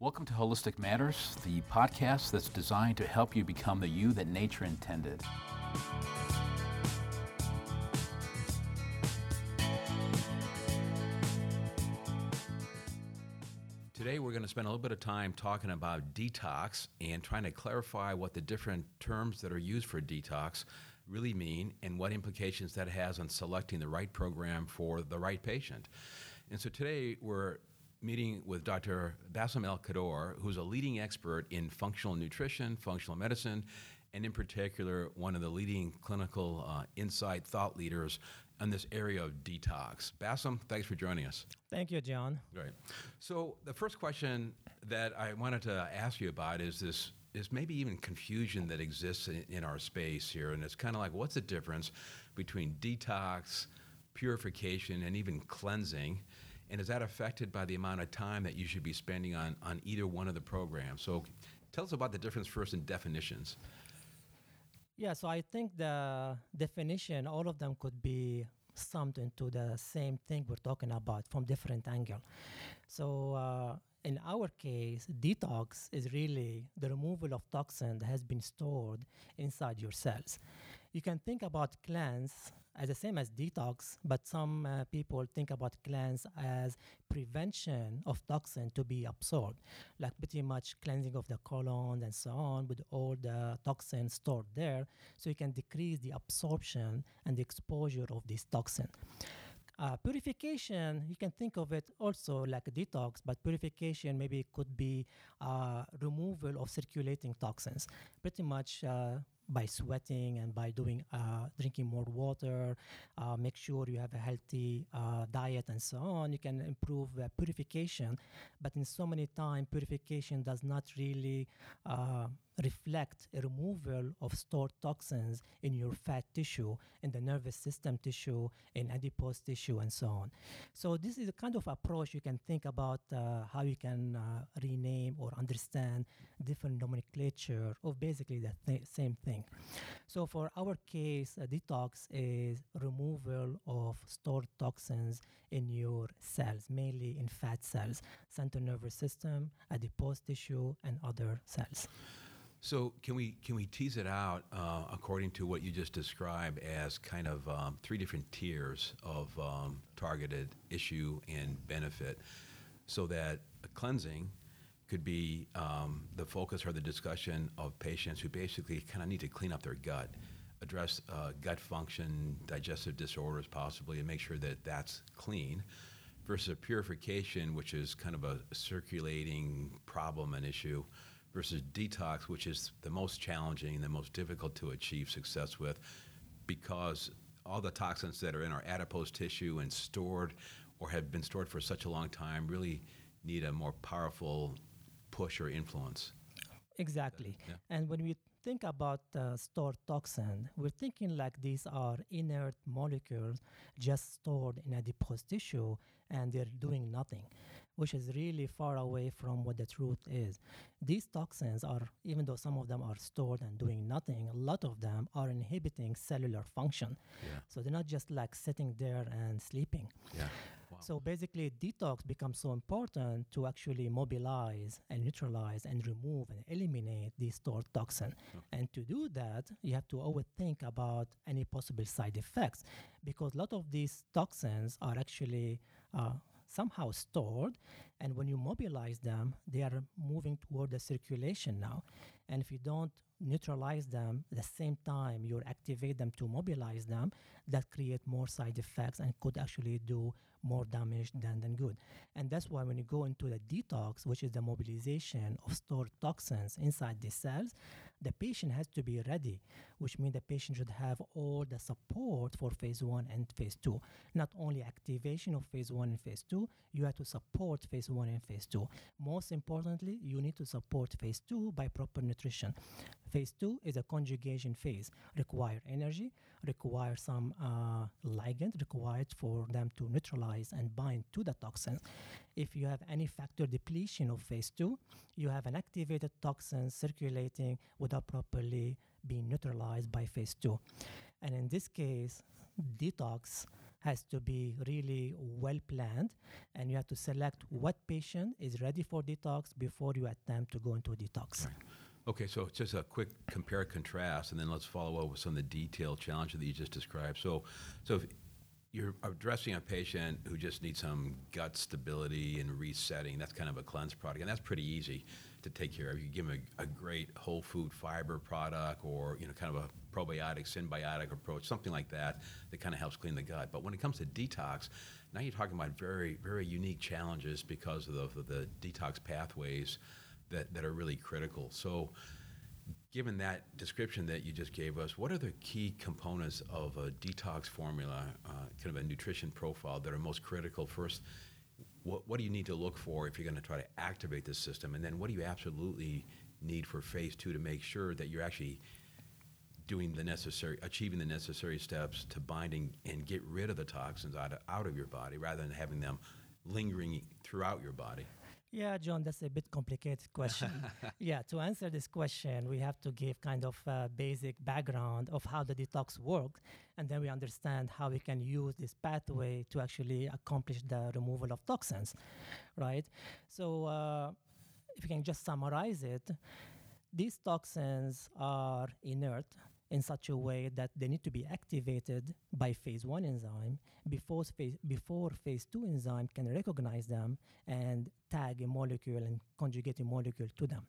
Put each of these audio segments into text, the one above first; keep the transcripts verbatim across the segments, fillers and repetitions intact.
Welcome to Holistic Matters, the podcast that's designed to help you become the you that nature intended. Today we're going to spend a little bit of time talking about detox and trying to clarify what the different terms that are used for detox really mean and what implications that has on selecting the right program for the right patient. And so today we're meeting with Doctor Bassem El-Khaddour, who's a leading expert in functional nutrition, functional medicine, and in particular, one of the leading clinical uh, insight thought leaders in this area of detox. Bassem, thanks for joining us. Thank you, John. Great. So the first question that I wanted to ask you about is this, is maybe even confusion that exists in, in our space here, and it's kind of like, what's the difference between detox, purification, and even cleansing? And is that affected by the amount of time that you should be spending on, on either one of the programs? So tell us about the difference first in definitions. Yeah, so I think the definition, all of them could be summed into the same thing we're talking about from different angle. So uh, in our case, detox is really the removal of toxin that has been stored inside your cells. You can think about cleanse as the same as detox, but some uh, people think about cleanse as prevention of toxin to be absorbed, like pretty much cleansing of the colon and so on with all the toxins stored there, so you can decrease the absorption and the exposure of this toxin. Uh, purification, you can think of it also like a detox, but purification maybe could be uh, removal of circulating toxins, pretty much uh, by sweating and by doing uh, drinking more water, uh, make sure you have a healthy uh, diet and so on. You can improve uh, purification, but in so many times, purification does not really uh, reflect a removal of stored toxins in your fat tissue, in the nervous system tissue, in adipose tissue, and so on. So this is a kind of approach you can think about uh, how you can uh, rename or understand different nomenclature of basically the th- same thing. So for our case, a detox is removal of stored toxins in your cells, mainly in fat cells, central nervous system, adipose tissue, and other cells. So can we can we tease it out uh, according to what you just described as kind of um, three different tiers of um, targeted issue and benefit, so that cleansing could be um, the focus or the discussion of patients who basically kind of need to clean up their gut, address uh, gut function, digestive disorders possibly, and make sure that that's clean, versus a purification, which is kind of a circulating problem and issue, versus detox, which is the most challenging, the most difficult to achieve success with, because all the toxins that are in our adipose tissue and stored or have been stored for such a long time really need a more powerful push or influence. Exactly. Yeah. And when we think about uh, stored toxin, we're thinking like these are inert molecules just stored in adipose tissue and they're doing nothing, which is really far away from what the truth is. These toxins are, even though some of them are stored and doing nothing, a lot of them are inhibiting cellular function. Yeah. So they're not just like sitting there and sleeping. Yeah. Wow. So basically, detox becomes so important to actually mobilize and neutralize and remove and eliminate these stored toxins. Okay. And to do that, you have to always think about any possible side effects, because a lot of these toxins are actually uh, somehow stored, and when you mobilize them, they are moving toward the circulation now. And if you don't neutralize them at the same time you activate them to mobilize them, that create more side effects and could actually do more damage than, than good. And that's why when you go into the detox, which is the mobilization of stored toxins inside the cells, the patient has to be ready, which means the patient should have all the support for phase one and phase two. Not only activation of phase one and phase two, you have to support phase one and phase two. Most importantly, you need to support phase two by proper nutrition. Phase two is a conjugation phase, require energy, require some uh, ligand required for them to neutralize and bind to the toxin. If you have any factor depletion of phase two, you have an activated toxin circulating without properly being neutralized by phase two. And in this case, detox has to be really well planned, and you have to select what patient is ready for detox before you attempt to go into detox. Right. Okay, so just a quick compare contrast, and then let's follow up with some of the detailed challenges that you just described. So, so if you're addressing a patient who just needs some gut stability and resetting, that's kind of a cleanse product, and that's pretty easy to take care of. You give them a, a great whole food fiber product, or you know, kind of a probiotic, symbiotic approach, something like that, that kind of helps clean the gut. But when it comes to detox, now you're talking about very, very unique challenges because of the, of the detox pathways that, that are really critical. So given that description that you just gave us, what are the key components of a detox formula, uh, kind of a nutrition profile, that are most critical? First, what, what do you need to look for if you're going to try to activate the system? And then what do you absolutely need for phase two to make sure that you're actually doing the necessary, achieving the necessary steps to binding and get rid of the toxins out of, out of your body, rather than having them lingering throughout your body? Yeah, John, that's a bit complicated question. Yeah, to answer this question, we have to give kind of a basic background of how the detox works, and then we understand how we can use this pathway to actually accomplish the removal of toxins, right? So uh, if you can just summarize it, these toxins are inert in such a way that they need to be activated by phase one enzyme before phase, before phase two enzyme can recognize them and tag a molecule and conjugate a molecule to them.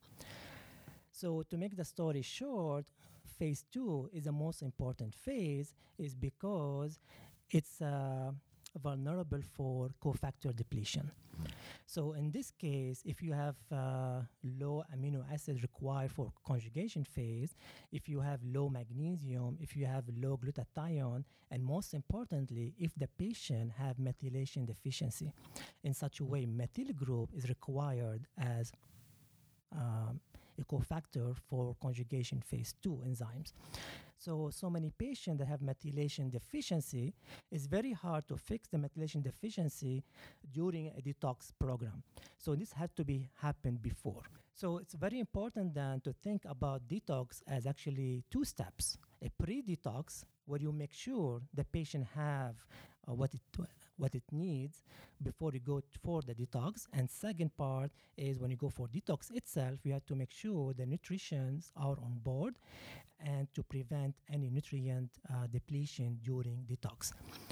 So to make the story short, phase two is the most important phase, is because it's uh, vulnerable for cofactor depletion. Mm. So in this case, if you have uh, low amino acids required for conjugation phase, if you have low magnesium, if you have low glutathione, and most importantly, if the patient have methylation deficiency, in such a way methyl group is required as um, a cofactor for conjugation phase two enzymes. So, so many patients that have methylation deficiency, it's very hard to fix the methylation deficiency during a detox program. So this had to be happened before. So it's very important then to think about detox as actually two steps. A pre-detox, where you make sure the patient have uh, what it what it needs before you go t- for the detox. And second part is when you go for detox itself, you have to make sure the nutrients are on board and to prevent any nutrient uh, depletion during detox.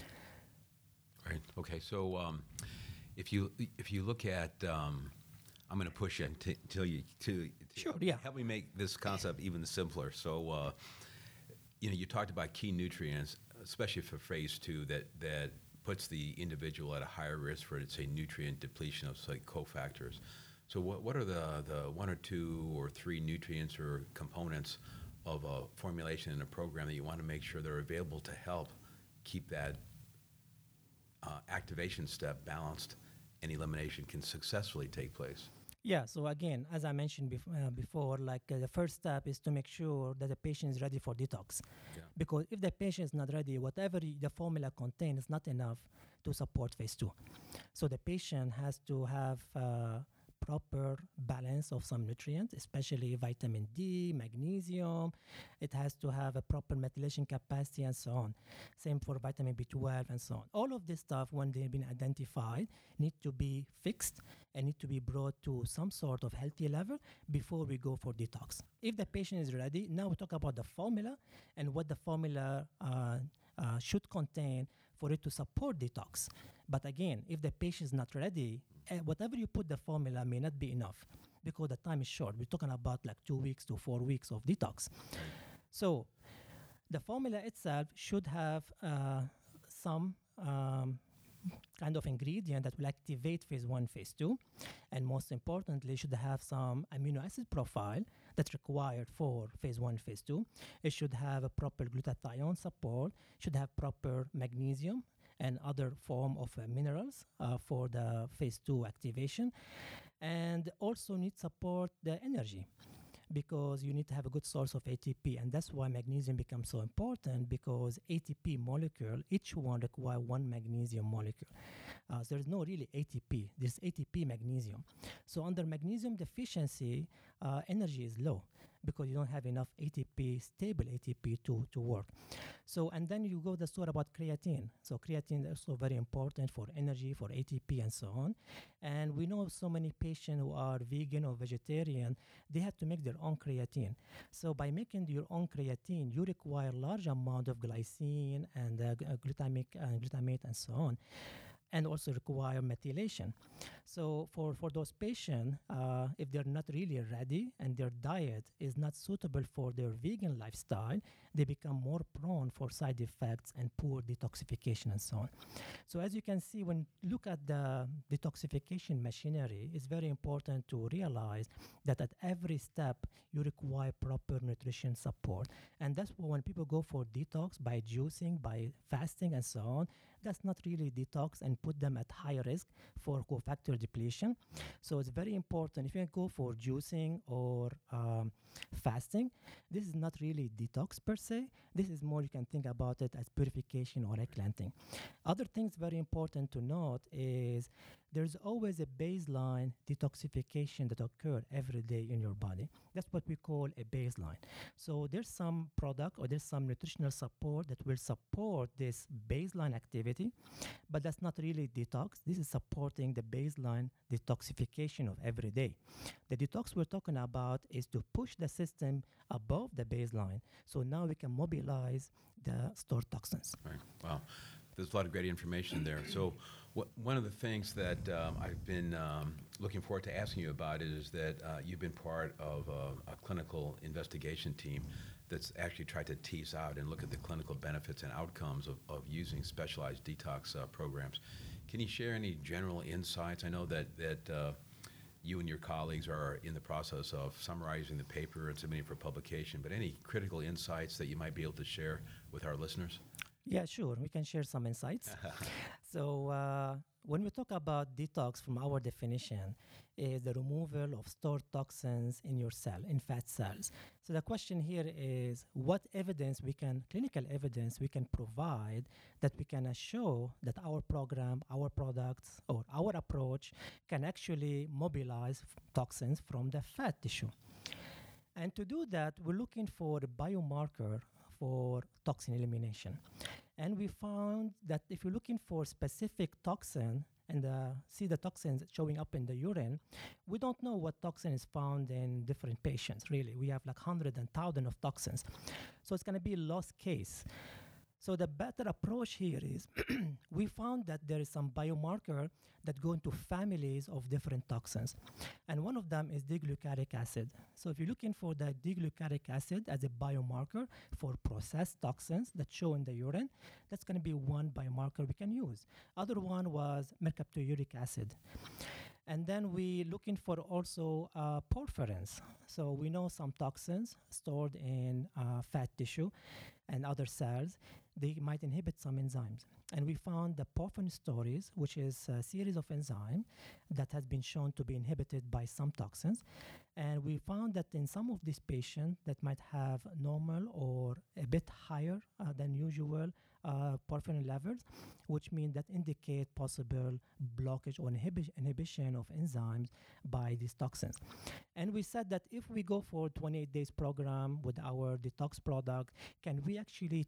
Right. Okay. So um, if you if you look at, um, I'm going to push you t- until you to sure. Yeah. Help me make this concept even simpler. So uh, you know, you talked about key nutrients, especially for phase two, that that puts the individual at a higher risk for, say, nutrient depletion of, say, cofactors. So what what are the, the one or two or three nutrients or components of a formulation in a program that you want to make sure they're available to help keep that uh, activation step balanced and elimination can successfully take place? Yeah, so again, as I mentioned bef- uh, before, like uh, the first step is to make sure that the patient is ready for detox. Yeah. Because if the patient is not ready, whatever the formula contains is not enough to support phase two. So the patient has to have uh, proper balance of some nutrients, especially vitamin D, magnesium. It has to have a proper methylation capacity and so on. Same for vitamin B twelve and so on. All of this stuff, when they've been identified, need to be fixed and need to be brought to some sort of healthy level before we go for detox. If the patient is ready, now we talk about the formula and what the formula uh, uh, should contain for it to support detox. But again, if the patient is not ready, uh, whatever you put the formula may not be enough because the time is short. We're talking about like two weeks to four weeks of detox. Right. So the formula itself should have uh, some um, kind of ingredient that will activate phase one, phase two, and most importantly, should have some amino acid profile that's required for phase one, phase two. It should have a proper glutathione support, should have proper magnesium and other form of uh, minerals uh, for the phase two activation, and also need support the energy, because you need to have a good source of A T P, and that's why magnesium becomes so important, because A T P molecule, each one require one magnesium molecule. Uh, so there's no really A T P, there's A T P magnesium. So under magnesium deficiency, uh, energy is low, because you don't have enough A T P, stable A T P to, to work. So, and then you go the story about creatine. So creatine is also very important for energy, for A T P, and so on. And we know so many patients who are vegan or vegetarian, they have to make their own creatine. So by making your own creatine, you require large amount of glycine and uh, g- uh, glutamic and glutamate and so on, and also require methylation. So for, for those patients, uh, if they're not really ready and their diet is not suitable for their vegan lifestyle, they become more prone for side effects and poor detoxification and so on. So as you can see, when you look at the detoxification machinery, it's very important to realize that at every step, you require proper nutrition support. And that's why when people go for detox by juicing, by fasting and so on, that's not really detox and put them at high risk for cofactor depletion. So it's very important if you go for juicing or um, fasting, this is not really detox per se. This is more, you can think about it as purification or cleansing. Other things very important to note is there's always a baseline detoxification that occur every day in your body. That's what we call a baseline. So there's some product or there's some nutritional support that will support this baseline activity, but that's not really detox. This is supporting the baseline detoxification of every day. The detox we're talking about is to push the system above the baseline. So now we can mobilize the stored toxins. Right. Wow. There's a lot of great information there. So wh- one of the things that um, I've been um, looking forward to asking you about is that uh, you've been part of a, a clinical investigation team that's actually tried to tease out and look at the clinical benefits and outcomes of, of using specialized detox uh, programs. Can you share any general insights? I know that, that uh, you and your colleagues are in the process of summarizing the paper and submitting for publication, but any critical insights that you might be able to share with our listeners? Yeah, sure. We can share some insights. So uh, when we talk about detox, from our definition, is the removal of stored toxins in your cell, in fat cells. So the question here is, what evidence we can, clinical evidence we can provide that we can uh, show that our program, our products, or our approach can actually mobilize f- toxins from the fat tissue. And to do that, we're looking for a biomarker for toxin elimination. And we found that if you're looking for specific toxin and uh, see the toxins showing up in the urine, we don't know what toxin is found in different patients, really. We have like hundreds and thousands of toxins. So it's going to be a lost case. So the better approach here is we found that there is some biomarker that go into families of different toxins. And one of them is D-glucaric acid. So if you're looking for the D-glucaric acid as a biomarker for processed toxins that show in the urine, that's going to be one biomarker we can use. Other one was mercapturic acid. And then we looking for also uh, porphyrins. So we know some toxins stored in uh, fat tissue and other cells, they might inhibit some enzymes. And we found the porphyrin stories, which is a series of enzymes that has been shown to be inhibited by some toxins. And we found that in some of these patients that might have normal or a bit higher uh, than usual uh, porphyrin levels, which mean that indicate possible blockage or inhibi- inhibition of enzymes by these toxins. And we said that if we go for twenty-eight days program with our detox product, can we actually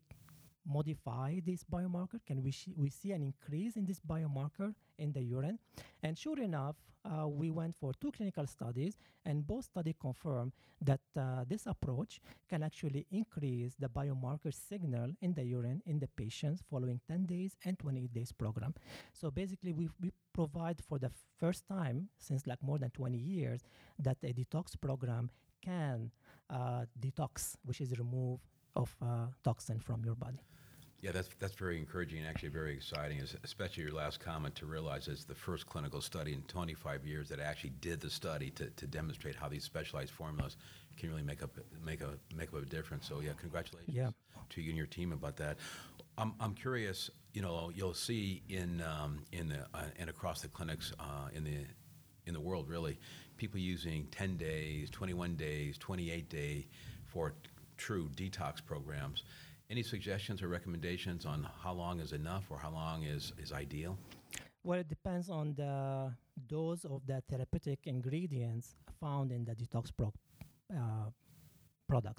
modify this biomarker? Can we sh- we see an increase in this biomarker in the urine? And sure enough, uh, we went for two clinical studies, and both studies confirm that uh, this approach can actually increase the biomarker signal in the urine in the patients following ten days and twenty-eight days program. So basically, we we provide for the first time since like more than twenty years that a detox program can uh, detox, which is remove of uh, toxin from your body. Yeah, that's that's very encouraging and actually very exciting, especially your last comment to realize it's the first clinical study in twenty-five years that actually did the study to, to demonstrate how these specialized formulas can really make up make a make up a difference. So yeah, congratulations Yeah. to you and your team about that. I'm I'm curious, you know, you'll see in um, in the uh, and across the clinics uh, in the in the world really, people using ten days, twenty-one days, twenty-eight day for t- true detox programs. Any suggestions or recommendations on how long is enough or how long is, is ideal? Well, it depends on the dose of the therapeutic ingredients found in the detox pro- uh, product.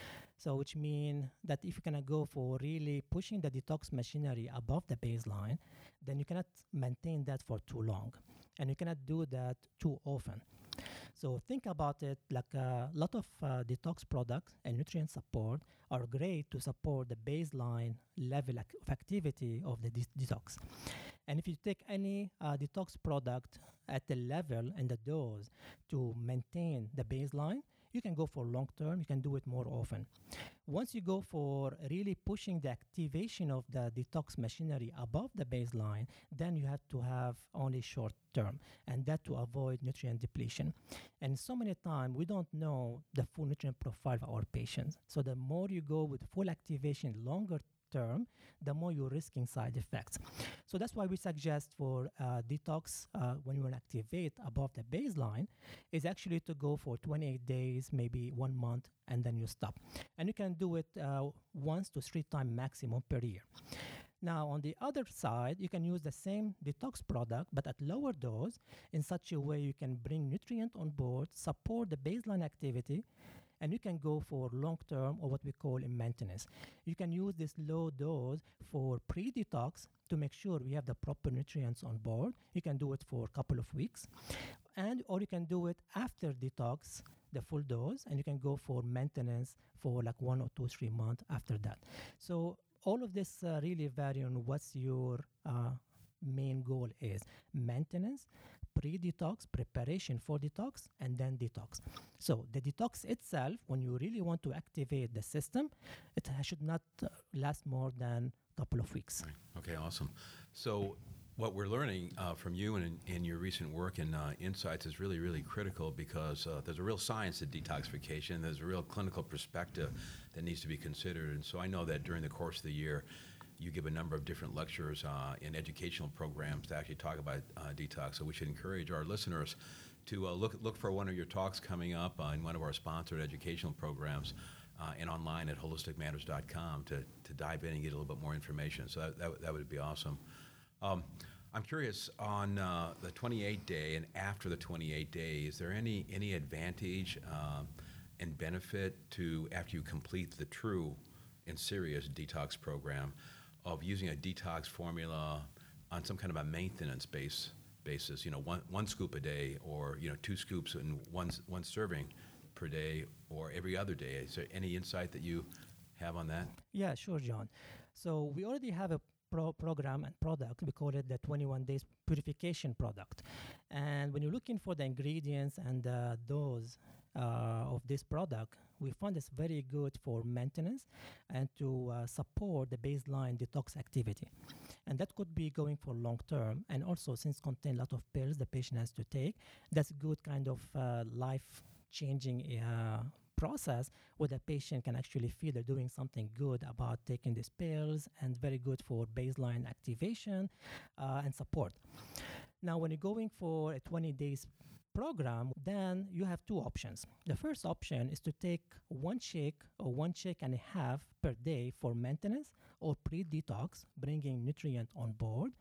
So which means that if you're going to go for really pushing the detox machinery above the baseline, then you cannot maintain that for too long. And you cannot do that too often. So think about it like a lot of uh, detox products and nutrient support are great to support the baseline level ac- of activity of the de- detox. And if you take any uh, detox product at the level and the dose to maintain the baseline, you can go for long term, you can do it more often. Once you go for really pushing the activation of the detox machinery above the baseline, then you have to have only short term, and that to avoid nutrient depletion. And so many times we don't know the full nutrient profile of our patients. So the more you go with full activation longer term, the more you're risking side effects. So that's why we suggest for uh, detox, uh, when you want to activate above the baseline, is actually to go for twenty-eight days, maybe one month, and then you stop. And you can do it uh, once to three times maximum per year. Now, on the other side, you can use the same detox product, but at lower dose, in such a way you can bring nutrient on board, support the baseline activity, and you can go for long-term or what we call in maintenance. You can use this low dose for pre-detox to make sure we have the proper nutrients on board. You can do it for a couple of weeks, and or you can do it after detox, the full dose, and you can go for maintenance for like one or two, three months after that. So all of this uh, really vary on what's your uh, main goal is. Maintenance, pre-detox, preparation for detox, and then detox. So the detox itself, when you really want to activate the system, it ha- should not uh, last more than a couple of weeks. Right. Okay, awesome. So what we're learning uh, from you and in, in your recent work and uh, insights is really, really critical because uh, there's a real science to detoxification. There's a real clinical perspective that needs to be considered. And so I know that during the course of the year, you give a number of different lectures uh, in educational programs to actually talk about uh, detox. So we should encourage our listeners to uh, look look for one of your talks coming up uh, in one of our sponsored educational programs uh, and online at holistic matters dot com to, to dive in and get a little bit more information. So that, that, that would be awesome. Um, I'm curious, on uh, the twenty-eight day and after the twenty-eight day, is there any, any advantage uh, and benefit to, after you complete the true and serious detox program, of using a detox formula on some kind of a maintenance base basis, you know, one one scoop a day, or you know, two scoops in one one serving per day, or every other day? Is there any insight that you have on that? Yeah, sure, John. So we already have a pro- program and product. We call it the twenty-one days purification product. And when you're looking for the ingredients and the dose uh, of this product, we find it's very good for maintenance and to uh, support the baseline detox activity. And that could be going for long term. And also, since contain a lot of pills the patient has to take, that's good kind of uh, life changing uh, process where the patient can actually feel they're doing something good about taking these pills, and very good for baseline activation uh, and support. Now, when you're going for a twenty days program, then you have two options. The first option is to take one shake or one shake and a half per day for maintenance or pre-detox, bringing nutrient on board.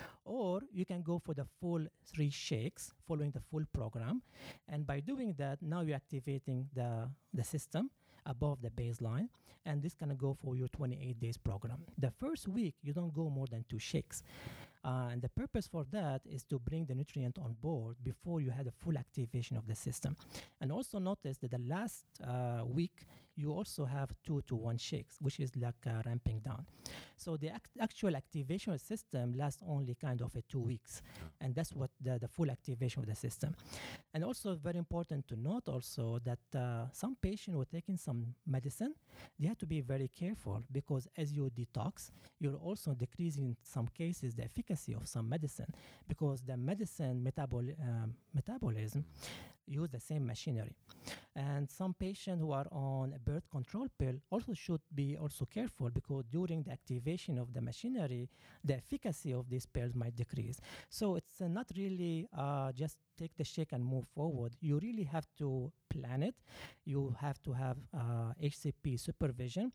Or you can go for the full three shakes following the full program. And by doing that, now you're activating the, the system above the baseline, and this can go for your twenty-eight days program. The first week, you don't go more than two shakes. Uh, and the purpose for that is to bring the nutrient on board before you had a full activation of the system. And also notice that the last uh, week, you also have two to one shakes, which is like uh, ramping down. So the act- actual activation of the system lasts only kind of a two weeks. And that's what the, the full activation of the system. And also very important to note also that uh, some patients who are taking some medicine, they have to be very careful, because as you detox, you're also decreasing in some cases the efficacy of some medicine, because the medicine metabol- um, metabolism use the same machinery. And some patients who are on a birth control pill also should be also careful, because during the activation of the machinery, the efficacy of these pills might decrease. So it's uh, not really uh, just take the shake and move forward. You really have to plan it. You have to have uh, H C P supervision.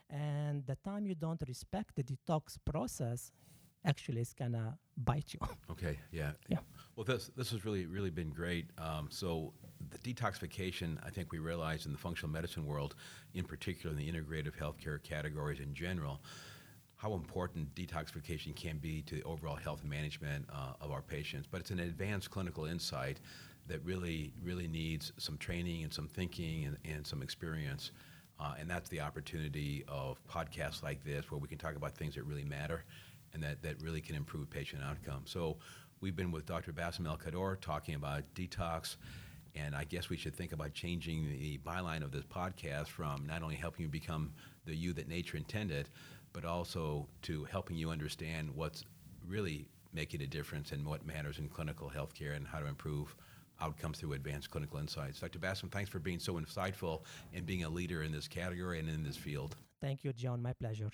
And the time you don't respect the detox process, actually it's gonna bite you. Okay, yeah. Yeah. Well, this this has really, really been great. Um, so detoxification, I think we realize in the functional medicine world, in particular in the integrative healthcare categories in general, how important detoxification can be to the overall health management uh, of our patients. But it's an advanced clinical insight that really, really needs some training and some thinking and, and some experience. Uh, and that's the opportunity of podcasts like this, where we can talk about things that really matter and that, that really can improve patient outcomes. So we've been with Doctor Bassem El-Khaddour talking about detox, and I guess we should think about changing the byline of this podcast from not only helping you become the you that nature intended, but also to helping you understand what's really making a difference and what matters in clinical healthcare and how to improve outcomes through advanced clinical insights. Doctor Bassem, thanks for being so insightful and being a leader in this category and in this field. Thank you, John. My pleasure.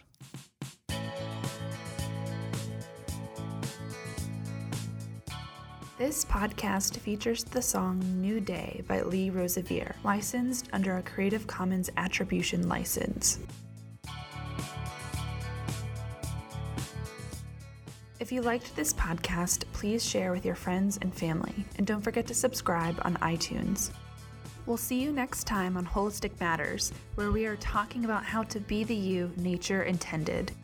This podcast features the song New Day by Lee Rosevere, licensed under a Creative Commons Attribution license. If you liked this podcast, please share with your friends and family, and don't forget to subscribe on iTunes. We'll see you next time on Holistic Matters, where we are talking about how to be the you nature intended.